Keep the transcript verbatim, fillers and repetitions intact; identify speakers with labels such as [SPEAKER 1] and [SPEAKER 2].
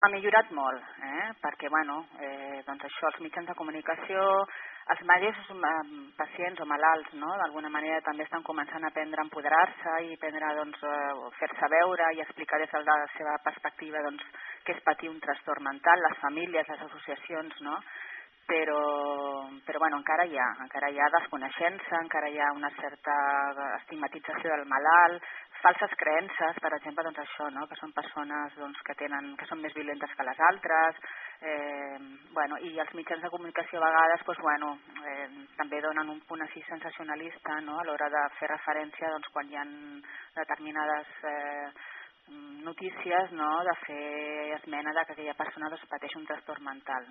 [SPEAKER 1] Ha millorat molt, eh? perquè bueno, eh, doncs això, els mitjans de comunicació, els mateixos eh, pacients o malalts, no? d'alguna manera també estan començant a aprendre a empoderar-se i aprendre doncs, eh, fer-se veure i explicar des de la seva perspectiva doncs, què és patir un trastorn mental, les famílies, les associacions, no? però, però bueno, encara hi ha, encara hi ha desconeixença, encara hi ha una certa estigmatització del malalt, falses creences, per exemple, doncs això, no? que són persones doncs, que, tenen, que són més violentes que les altres, eh, bueno, i els mitjans de comunicació a vegades doncs, bueno, eh, també donen un punt així sensacionalista, no? a l'hora de fer referència doncs, quan hi ha determinades eh, notícies, no? de fer esmena de que aquella persona doncs, pateix un trastorn mental.